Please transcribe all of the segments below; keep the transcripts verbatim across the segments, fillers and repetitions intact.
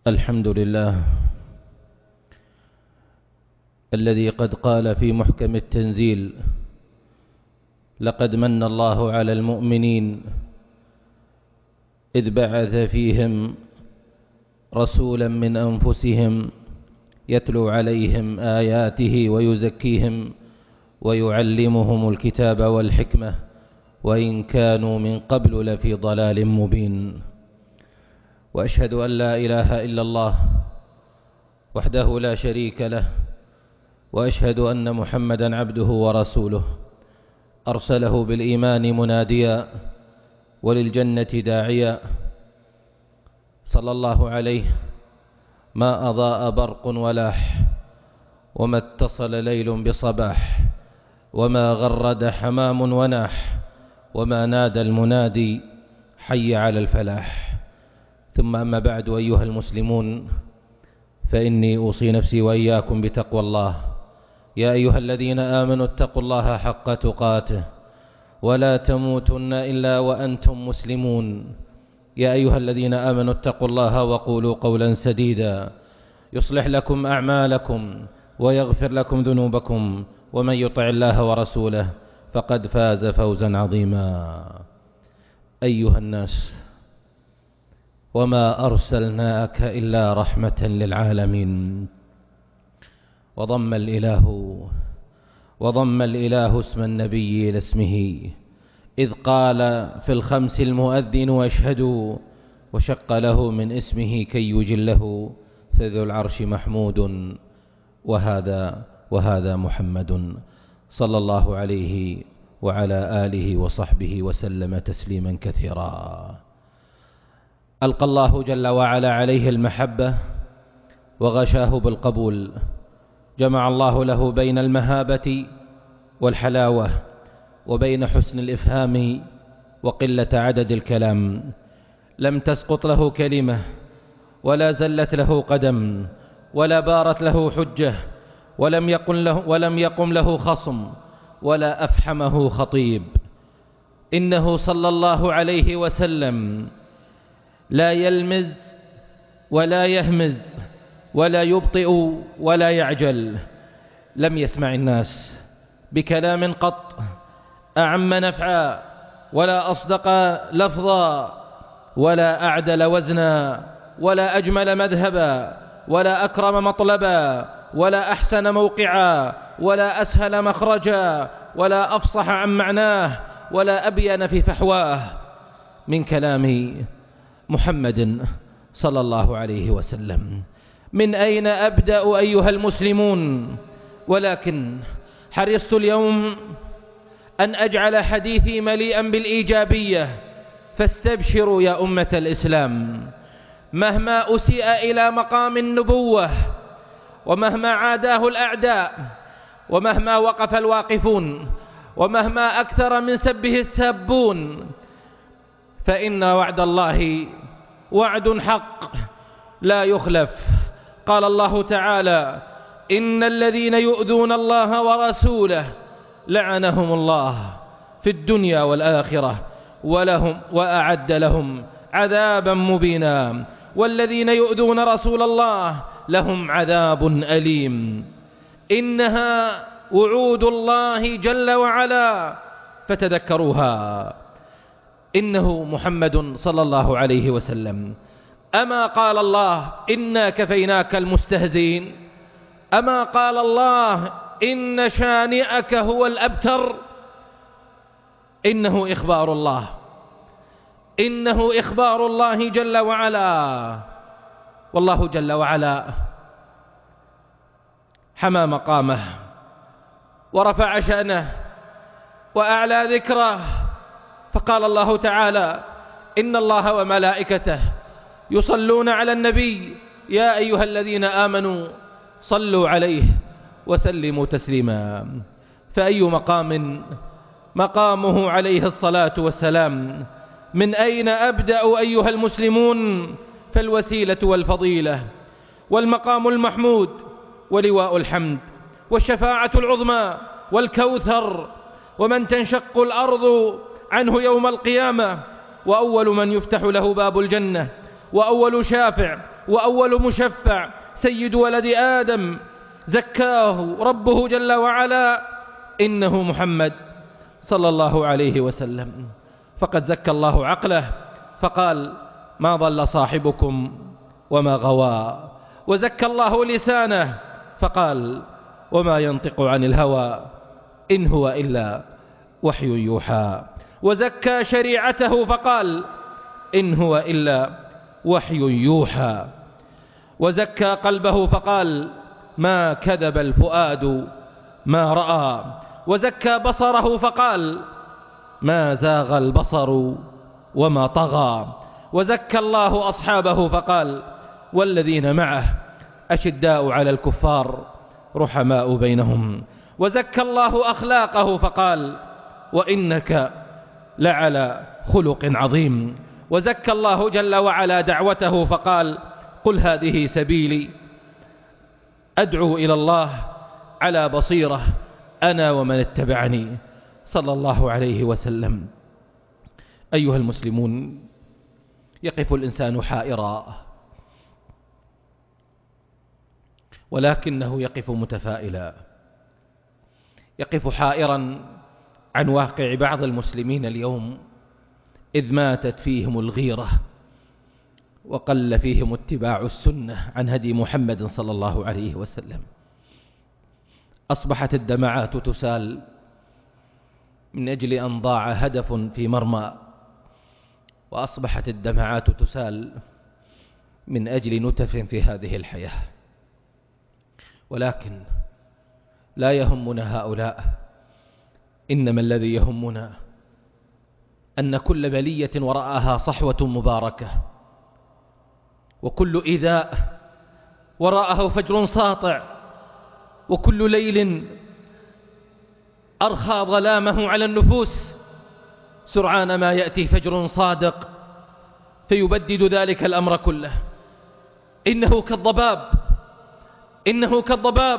الحمد لله الذي قد قال في محكم التنزيل: لقد من الله على المؤمنين إذ بعث فيهم رسولا من أنفسهم يتلو عليهم آياته ويزكيهم ويعلمهم الكتاب والحكمة وإن كانوا من قبل لفي ضلال مبين. وأشهد أن لا إله إلا الله وحده لا شريك له، وأشهد أن محمدا عبده ورسوله أرسله بالإيمان مناديا وللجنة داعيا، صلى الله عليه ما أضاء برق ولاح، وما اتصل ليل بصباح، وما غرد حمام وناح، وما نادى المنادي حي على الفلاح. ثم أما بعد، أيها المسلمون، فإني أوصي نفسي وإياكم بتقوى الله. يا أيها الذين آمنوا اتقوا الله حق تقاته ولا تموتن إلا وأنتم مسلمون. يا أيها الذين آمنوا اتقوا الله وقولوا قولا سديدا يصلح لكم أعمالكم ويغفر لكم ذنوبكم، ومن يطع الله ورسوله فقد فاز فوزا عظيما. أيها الناس، وما أرسلناك إلا رحمة للعالمين. وضم الإله وضم الإله اسم النبي إلى اسمه إذ قال في الخمس المؤذن واشهدوا، وشق له من اسمه كي يجله، فذو العرش محمود وهذا وهذا محمد، صلى الله عليه وعلى آله وصحبه وسلم تسليما كثيرا. ألقى الله جل وعلا عليه المحبة وغشاه بالقبول، جمع الله له بين المهابة والحلاوة وبين حسن الإفهام وقلة عدد الكلام. لم تسقط له كلمة، ولا زلت له قدم، ولا بارت له حجة، ولم يقم له, ولم يقم له خصم، ولا أفحمه خطيب. إنه صلى الله عليه وسلم لا يلمز ولا يهمز ولا يبطئ ولا يعجل. لم يسمع الناس بكلام قط أعم نفعا، ولا أصدق لفظا، ولا أعدل وزنا، ولا أجمل مذهبا، ولا أكرم مطلبا، ولا أحسن موقعا، ولا أسهل مخرجا، ولا أفصح عن معناه، ولا أبين في فحواه من كلام محمد صلى الله عليه وسلم. من أين أبدأ أيها المسلمون؟ ولكن حرصت اليوم أن أجعل حديثي مليئا بالإيجابية، فاستبشروا يا أمة الإسلام. مهما أسيء إلى مقام النبوة، ومهما عاداه الأعداء، ومهما وقف الواقفون، ومهما أكثر من سبه السابون، فإن وعد الله وعد حق لا يخلف. قال الله تعالى: إن الذين يؤذون الله ورسوله لعنهم الله في الدنيا والآخرة ولهم وأعد لهم عذابا مبينا. والذين يؤذون رسول الله لهم عذاب أليم. إنها وعود الله جل وعلا فتذكروها. إنه محمد صلى الله عليه وسلم. أما قال الله: إنا كفيناك المستهزئين؟ أما قال الله: إن شانئك هو الأبتر؟ إنه إخبار الله، إنه إخبار الله جل وعلا. والله جل وعلا حمى مقامه ورفع شأنه وأعلى ذكره، فقال الله تعالى: إن الله وملائكته يصلون على النبي يا أيها الذين آمنوا صلوا عليه وسلموا تسليما. فأي مقام مقامه عليه الصلاة والسلام؟ من أين أبدأ أيها المسلمون؟ فالوسيلة والفضيلة والمقام المحمود ولواء الحمد والشفاعة العظمى والكوثر، ومن تنشق الأرض عنه يوم القيامة، وأول من يفتح له باب الجنة، وأول شافع، وأول مشفع سيد ولد آدم زكاه ربه جل وعلا إنه محمد صلى الله عليه وسلم. فقد زكى الله عقله فقال ما ضل صاحبكم وما غوى، وزكى الله لسانه فقال وما ينطق عن الهوى إن هو إلا وحي يوحى، وزكى شريعته فقال إن هو إلا وحي يوحى، وزكى قلبه فقال ما كذب الفؤاد ما رأى، وزكى بصره فقال ما زاغ البصر وما طغى، وزكى الله أصحابه فقال والذين معه أشداء على الكفار رحماء بينهم، وزكى الله أخلاقه فقال وإنك لعلى خلق عظيم، وزكى الله جل وعلا دعوته فقال قل هذه سبيلي أدعو إلى الله على بصيرة أنا ومن اتبعني صلى الله عليه وسلم. أيها المسلمون، يقف الإنسان حائرا ولكنه يقف متفائلا، يقف حائرا عن واقع بعض المسلمين اليوم إذ ماتت فيهم الغيرة وقل فيهم اتباع السنة عن هدي محمد صلى الله عليه وسلم. أصبحت الدمعات تسال من أجل أن ضاع هدف في مرمى، وأصبحت الدمعات تسال من أجل نتف في هذه الحياة. ولكن لا يهمنا هؤلاء، إنما الذي يهمنا أن كل بلية وراءها صحوة مباركة، وكل إيذاء وراءه فجر ساطع، وكل ليل أرخى ظلامه على النفوس سرعان ما يأتي فجر صادق فيبدد ذلك الأمر كله. إنه كالضباب إنه كالضباب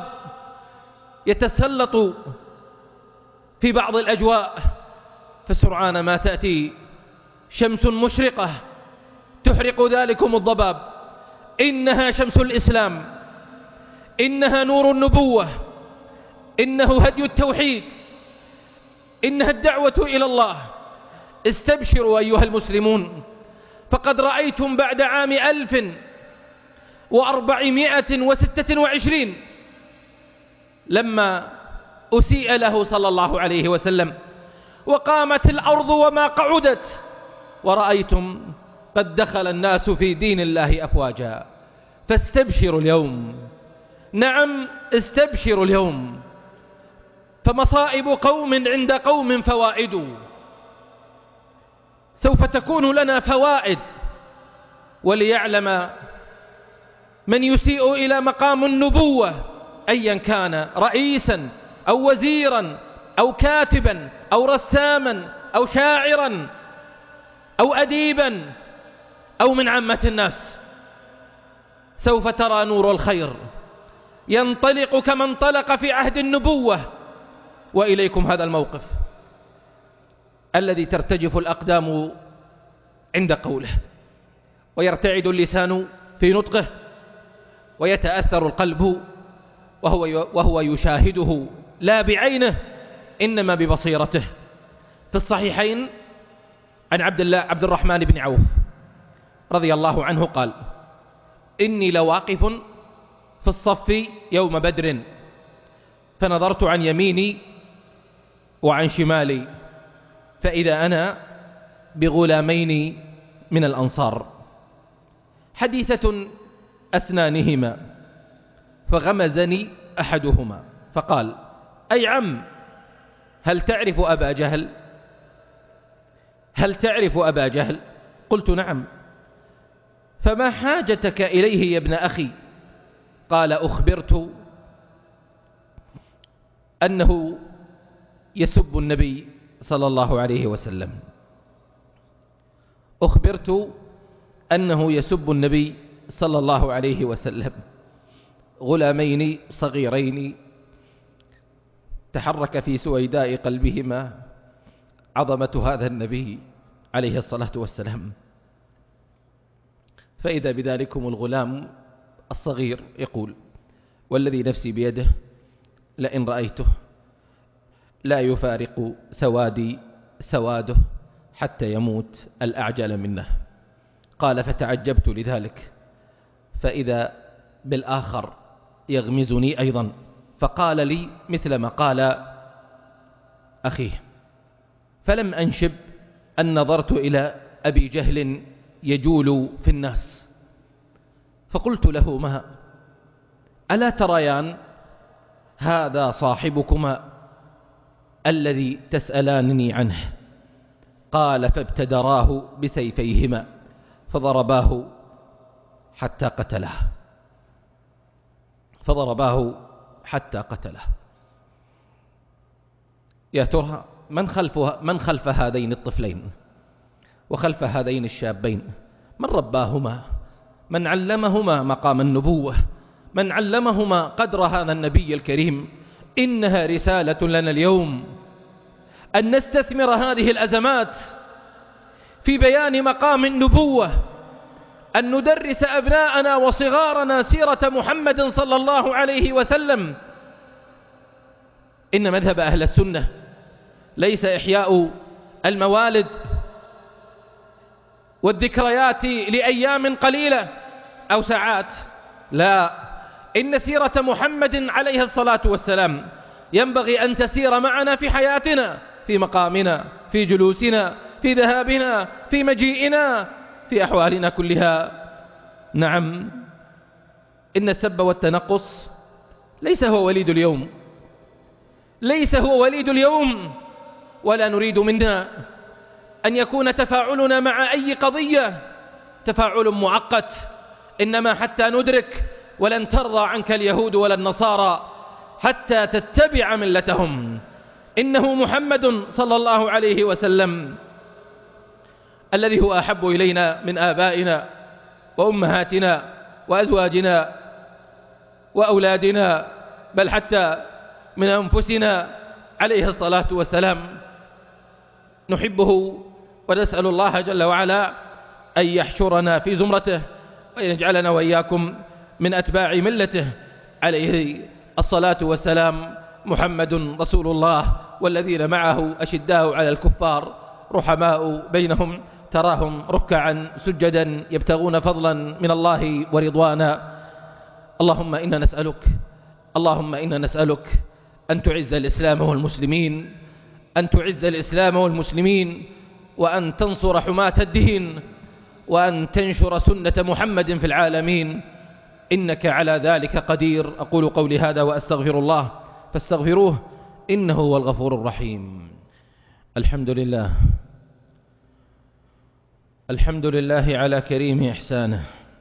يتسلط في بعض الأجواء، فسرعان ما تأتي شمس مشرقة تحرق ذلكم الضباب. إنها شمس الإسلام، إنها نور النبوة، إنه هدي التوحيد، إنها الدعوة إلى الله. استبشروا أيها المسلمون، فقد رأيتم بعد عام ألف وأربعمائة وستة وعشرين لما أسيء له صلى الله عليه وسلم وقامت الأرض وما قعدت، ورأيتم قد دخل الناس في دين الله أفواجا. فاستبشروا اليوم، نعم استبشروا اليوم، فمصائب قوم عند قوم فوائد، سوف تكون لنا فوائد. وليعلم من يسيء إلى مقام النبوة أيا كان، رئيسا أو وزيرا أو كاتبا أو رساما أو شاعرا أو أديبا أو من عامة الناس، سوف ترى نور الخير ينطلق كما انطلق في عهد النبوة. وإليكم هذا الموقف الذي ترتجف الأقدام عند قوله، ويرتعد اللسان في نطقه، ويتأثر القلب وهو وهو يشاهده لا بعينه إنما ببصيرته. في الصحيحين عن عبد الله عبد الرحمن بن عوف رضي الله عنه قال إني لواقف في الصف يوم بدر فنظرت عن يميني وعن شمالي فإذا أنا بغلامين من الأنصار حديثة أسنانهما، فغمزني أحدهما فقال أي عم هل تعرف أبا جهل؟ هل تعرف أبا جهل؟ قلت نعم. فما حاجتك إليه يا ابن أخي؟ قال أخبرت أنه يسب النبي صلى الله عليه وسلم، أخبرت أنه يسب النبي صلى الله عليه وسلم. غلامين صغيرين تحرك في سويداء قلبهما عظمة هذا النبي عليه الصلاة والسلام، فإذا بذلكم الغلام الصغير يقول: والذي نفسي بيده لئن رأيته لا يفارق سوادي سواده حتى يموت الأعجل منه. قال: فتعجبت لذلك، فإذا بالآخر يغمزني أيضا، فقال لي مثل ما قال أخيه، فلم أنشب أن نظرت إلى أبي جهل يجول في الناس، فقلت لهما: ألا تريان هذا صاحبكما الذي تسألانني عنه؟ قال: فابتدراه بسيفيهما فضرباه حتى قتله فضرباه حتى قتله. يا ترى من خلف من خلف هذين الطفلين وخلف هذين الشابين؟ من رباهما؟ من علمهما مقام النبوة؟ من علمهما قدر هذا النبي الكريم؟ إنها رسالة لنا اليوم أن نستثمر هذه الأزمات في بيان مقام النبوة، أن ندرس أبناءنا وصغارنا سيرة محمد صلى الله عليه وسلم. إن مذهب أهل السنة ليس إحياء الموالد والذكريات لأيام قليلة أو ساعات، لا، إن سيرة محمد عليه الصلاة والسلام ينبغي أن تسير معنا في حياتنا، في مقامنا، في جلوسنا، في ذهابنا، في مجيئنا، في أحوالنا كلها. نعم، إن السب والتنقص ليس هو وليد اليوم، ليس هو وليد اليوم، ولا نريد منا أن يكون تفاعلنا مع أي قضية تفاعل معقد، إنما حتى ندرك: ولن ترضى عنك اليهود ولا النصارى حتى تتبع ملتهم. إنه محمد صلى الله عليه وسلم الذي هو أحب إلينا من آبائنا وأمهاتنا وأزواجنا وأولادنا، بل حتى من أنفسنا عليه الصلاة والسلام. نحبه ونسأل الله جل وعلا أن يحشرنا في زمرته وأن يجعلنا وإياكم من أتباع ملته عليه الصلاة والسلام. محمد رسول الله والذين معه أشداء على الكفار رحماء بينهم، تراهم ركعا سجدا يبتغون فضلا من الله ورضوانا. اللهم إنا نسألك اللهم إنا نسألك أن تعز الإسلام والمسلمين أن تعز الإسلام والمسلمين وأن تنصر حماة الدين وأن تنشر سنة محمد في العالمين، إنك على ذلك قدير. أقول قولي هذا وأستغفر الله فاستغفروه إنه هو الغفور الرحيم. الحمد لله الحمد لله على كريم إحسانه،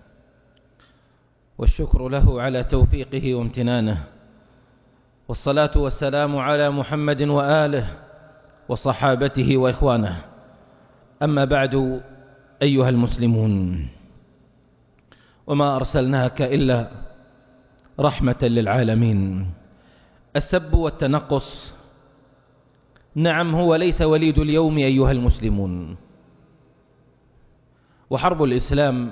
والشكر له على توفيقه وامتنانه، والصلاة والسلام على محمد وآله وصحابته وإخوانه. أما بعد، أيها المسلمون، وما أرسلناك إلا رحمة للعالمين. السب والتنقص نعم هو ليس وليد اليوم أيها المسلمون، وحرب الإسلام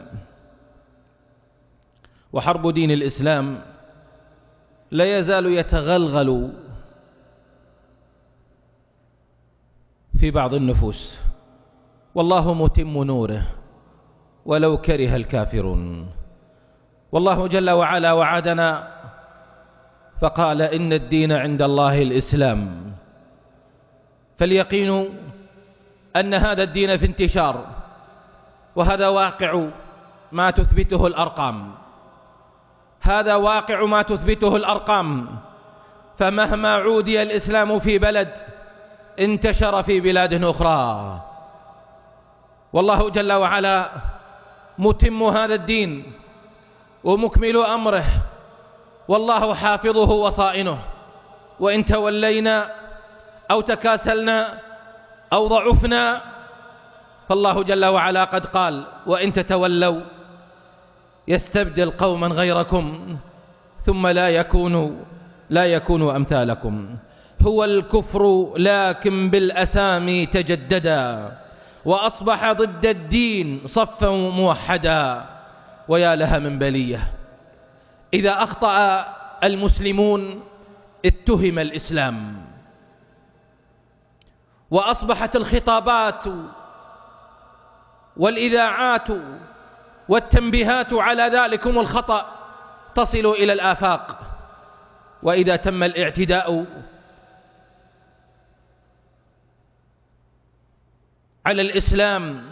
وحرب دين الإسلام لا يزال يتغلغل في بعض النفوس، والله متم نوره ولو كره الكافرون. والله جل وعلا وعدنا فقال: إن الدين عند الله الإسلام. فاليقين أن هذا الدين في انتشار، وهذا واقع ما تثبته الأرقام هذا واقع ما تثبته الأرقام فمهما عودي الإسلام في بلد انتشر في بلاد أخرى. والله جل وعلا متم هذا الدين ومكمل أمره، والله حافظه وصائنه. وإن تولينا أو تكاسلنا أو ضعفنا فالله جل وعلا قد قال: وإن تتولوا يستبدل قوما غيركم ثم لا يكونوا لا يكونوا أمثالكم. هو الكفر لكن بالأسامي تجددا، وأصبح ضد الدين صفا موحدا. ويا لها من بلية. إذا أخطأ المسلمون اتهم الإسلام، وأصبحت الخطابات والإذاعات والتنبيهات على ذلكم الخطأ تصل إلى الآفاق. وإذا تم الاعتداء على الإسلام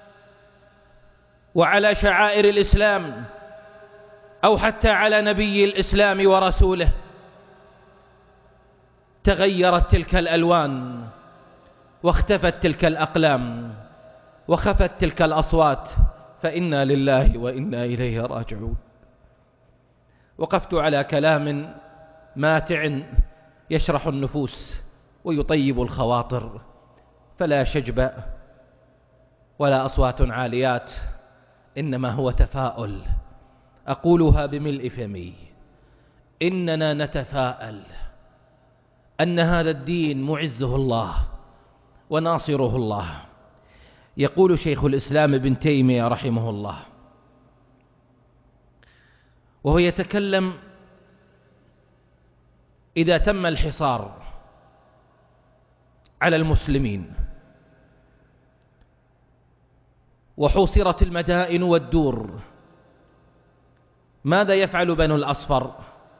وعلى شعائر الإسلام أو حتى على نبي الإسلام ورسوله تغيرت تلك الألوان، واختفت تلك الأقلام، وخفت تلك الأصوات، فإنا لله وإنا إليه راجعون. وقفت على كلام ماتع يشرح النفوس ويطيب الخواطر، فلا شجب ولا أصوات عاليات، إنما هو تفاؤل أقولها بملء فمي. إننا نتفاءل أن هذا الدين معزه الله وناصره الله. يقول شيخ الإسلام ابن تيمية رحمه الله وهو يتكلم: إذا تم الحصار على المسلمين وحوصرت المدائن والدور، ماذا يفعل بنو الأصفر؟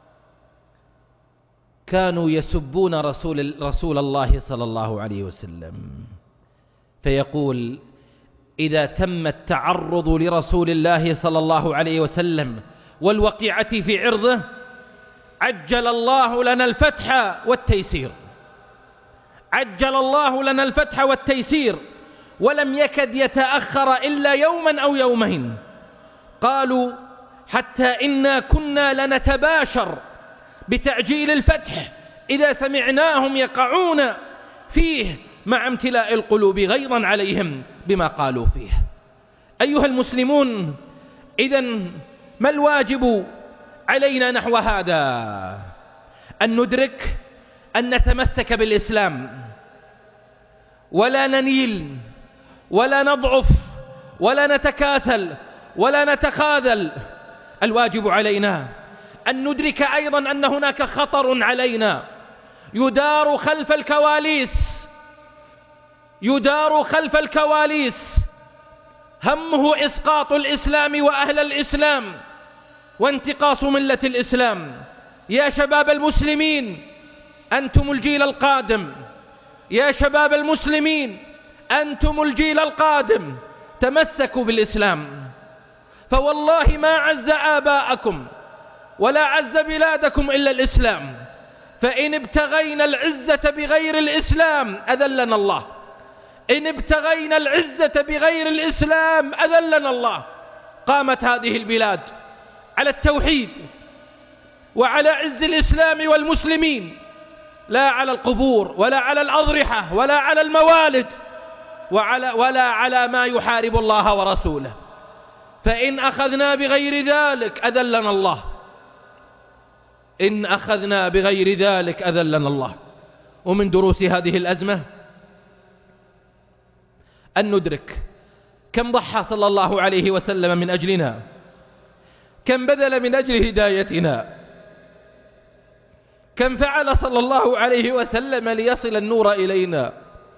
كانوا يسبون رسول, رسول الله صلى الله عليه وسلم، فيقول: إذا تم التعرض لرسول الله صلى الله عليه وسلم والوقيعة في عرضه عجل الله لنا الفتح والتيسير، عجل الله لنا الفتح والتيسير، ولم يكد يتأخر إلا يوما أو يومين. قالوا: حتى إنا كنا لنتباشر بتعجيل الفتح إذا سمعناهم يقعون فيه مع امتلاء القلوب غيظا عليهم بما قالوا فيه. أيها المسلمون، إذن ما الواجب علينا نحو هذا؟ أن ندرك أن نتمسك بالإسلام، ولا ننيل ولا نضعف ولا نتكاسل ولا نتخاذل. الواجب علينا أن ندرك أيضا أن هناك خطر علينا يدار خلف الكواليس، يدار خلف الكواليس، همه إسقاط الإسلام وأهل الإسلام وانتقاص ملة الإسلام. يا شباب المسلمين، أنتم الجيل القادم، يا شباب المسلمين أنتم الجيل القادم، تمسكوا بالإسلام، فوالله ما عز آباءكم ولا عز بلادكم إلا الإسلام، فإن ابتغينا العزة بغير الإسلام أذلنا الله، إن ابتغينا العزة بغير الإسلام أذلنا الله. قامت هذه البلاد على التوحيد وعلى عز الإسلام والمسلمين، لا على القبور ولا على الأضرحة ولا على الموالد وعلى ولا على ما يحارب الله ورسوله. فإن أخذنا بغير ذلك أذلنا الله، إن أخذنا بغير ذلك أذلنا الله. ومن دروس هذه الأزمة أن ندرك كم ضحى صلى الله عليه وسلم من أجلنا، كم بذل من أجل هدايتنا، كم فعل صلى الله عليه وسلم ليصل النور إلينا.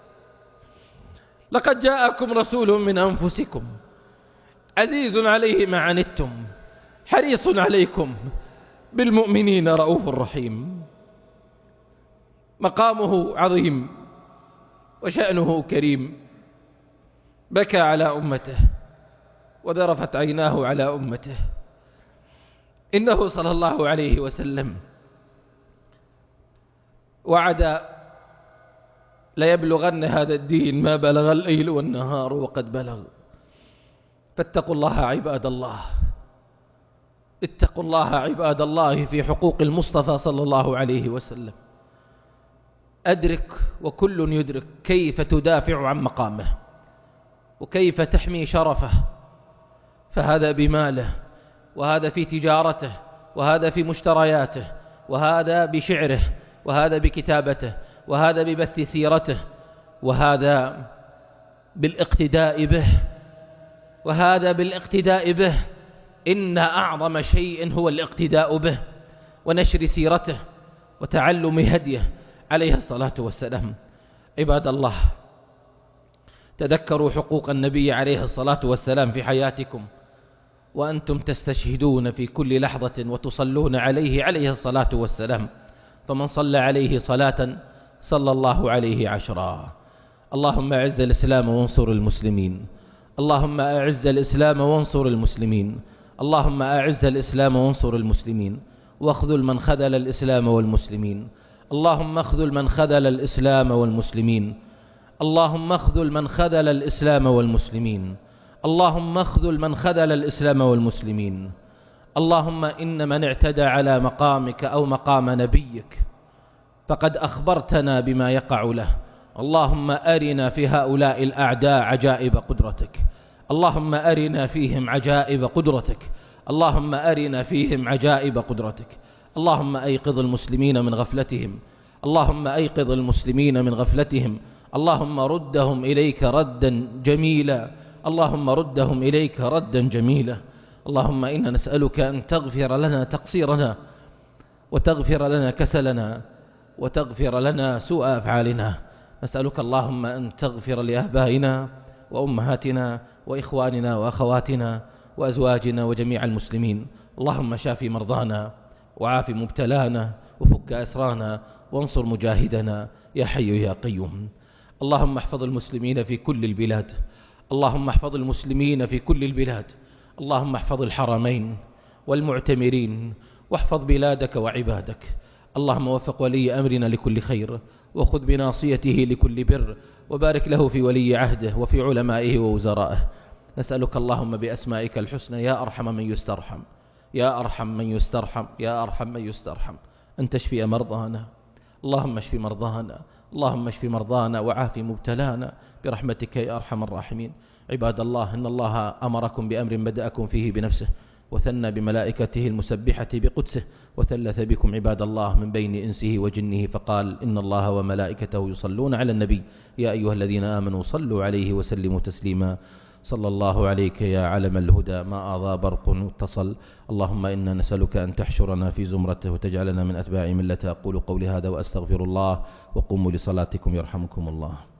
لقد جاءكم رسول من أنفسكم عزيز عليه ما عنتم حريص عليكم بالمؤمنين رؤوف رحيم. مقامه عظيم وشأنه كريم، بكى على أمته وذرفت عيناه على أمته. إنه صلى الله عليه وسلم وعد ليبلغن هذا الدين ما بلغ الليل والنهار وقد بلغ. فاتقوا الله عباد الله، اتقوا الله عباد الله في حقوق المصطفى صلى الله عليه وسلم. أدرك وكل يدرك كيف تدافع عن مقامه وكيف تحمي شرفه، فهذا بماله، وهذا في تجارته، وهذا في مشترياته، وهذا بشعره، وهذا بكتابته، وهذا ببث سيرته، وهذا بالاقتداء به، وهذا بالاقتداء به إن أعظم شيء هو الاقتداء به ونشر سيرته وتعلم هديه عليه الصلاة والسلام. عباد الله، تذكروا حقوق النبي عليه الصلاة والسلام في حياتكم وأنتم تستشهدون في كل لحظة وتصلون عليه عليه الصلاة والسلام، فمن صلى عليه صلاة صلى الله عليه عشرا. اللهم أعز الإسلام وانصر المسلمين، اللهم أعز الإسلام وانصر المسلمين، اللهم أعز الإسلام وانصر المسلمين، واخذل من خذل الإسلام والمسلمين، اللهم اخذل من خذل الإسلام والمسلمين، اللهم اخذل من خذل الإسلام والمسلمين، اللهم اخذل من خذل الإسلام والمسلمين. اللهم إن من اعتدى على مقامك أو مقام نبيك فقد أخبرتنا بما يقع له. اللهم أرنا في هؤلاء الأعداء عجائب قدرتك، اللهم أرنا فيهم عجائب قدرتك، اللهم أرنا فيهم عجائب قدرتك. اللهم أيقظ المسلمين من غفلتهم، اللهم أيقظ المسلمين من غفلتهم، اللهم ردهم إليك ردا جميلا، اللهم ردهم إليك ردا جميلا. اللهم إنا نسألك أن تغفر لنا تقصيرنا وتغفر لنا كسلنا وتغفر لنا سوء أفعالنا. نسألك اللهم أن تغفر لآبائنا وأمهاتنا وإخواننا وأخواتنا وأزواجنا وجميع المسلمين. اللهم شافي مرضانا وعاف مبتلانا وفك أسرانا وانصر مجاهدنا يا حي يا قيوم. اللهم احفظ المسلمين في كل البلاد، اللهم احفظ المسلمين في كل البلاد، اللهم احفظ الحرمين والمعتمرين واحفظ بلادك وعبادك. اللهم وفق ولي أمرنا لكل خير وخذ بناصيته لكل بر، وبارك له في ولي عهده وفي علمائه ووزرائه. نسألك اللهم بأسمائك الحسنى يا أرحم من يسترحم، يا أرحم من يسترحم، يا أرحم من يسترحم، أن تشفي مرضانا. اللهم اشف مرضانا، اللهم اشف مرضانا وعاف مبتلانا برحمتك يا أرحم الراحمين. عباد الله، إن الله أمركم بأمر بدأكم فيه بنفسه وثنى بملائكته المسبحة بقدسه وثلث بكم عباد الله من بين إنسه وجنه فقال: إن الله وملائكته يصلون على النبي يا أيها الذين آمنوا صلوا عليه وسلموا تسليما. صلى الله عليك يا علم الهدى ما أضاء برق اتصل. اللهم إنا نسألك أن تحشرنا في زمرته وتجعلنا من أتباع ملته. أقول قولي هذا وأستغفر الله، وقوموا لصلاتكم يرحمكم الله.